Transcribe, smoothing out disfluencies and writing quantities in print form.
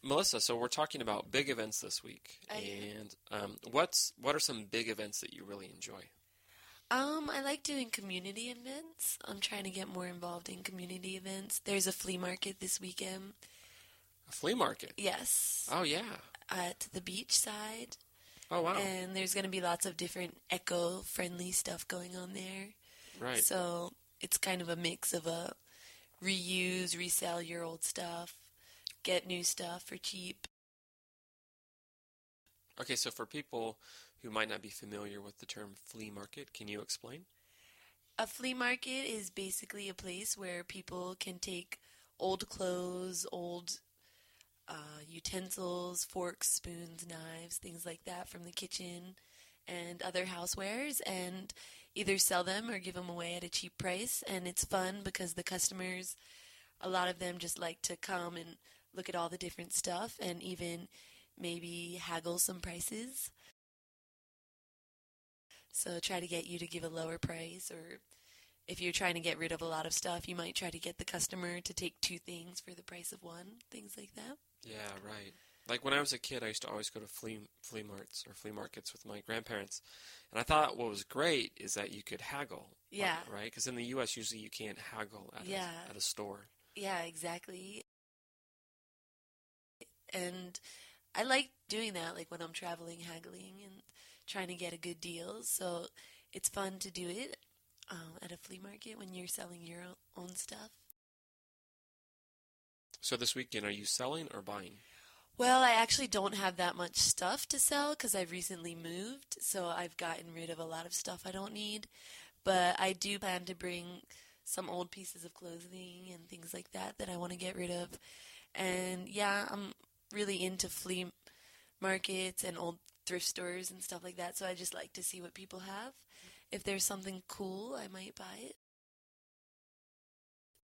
Melissa, so we're talking about big events this week, and what are some big events that you really enjoy? I like doing community events. I'm trying to get more involved in community events. There's a flea market this weekend. A flea market? Yes. Oh, yeah. At the beach side. Oh, wow. And there's going to be lots of different eco-friendly stuff going on there. Right. So it's kind of a mix of a reuse, resell your old stuff, get new stuff for cheap. Okay, so for people who might not be familiar with the term flea market, can you explain? A flea market is basically a place where people can take old clothes, old utensils, forks, spoons, knives, things like that from the kitchen and other housewares and either sell them or give them away at a cheap price. And it's fun because the customers, a lot of them just like to come and look at all the different stuff and even maybe haggle some prices. So try to get you to give a lower price, or if you're trying to get rid of a lot of stuff, you might try to get the customer to take two things for the price of one, things like that. Yeah, right. Like when I was a kid, I used to always go to flea markets with my grandparents, and I thought what was great is that you could haggle. Yeah. Right? Because in the U.S., usually you can't haggle at a store. Yeah, exactly. And I like doing that, like when I'm traveling, haggling and trying to get a good deal. So it's fun to do it at a flea market when you're selling your own stuff. So this weekend, are you selling or buying? Well, I actually don't have that much stuff to sell because I've recently moved, so I've gotten rid of a lot of stuff I don't need. But I do plan to bring some old pieces of clothing and things like that I want to get rid of. And yeah, I'm really into flea markets and old thrift stores and stuff like that, so I just like to see what people have. If there's something cool, I might buy it.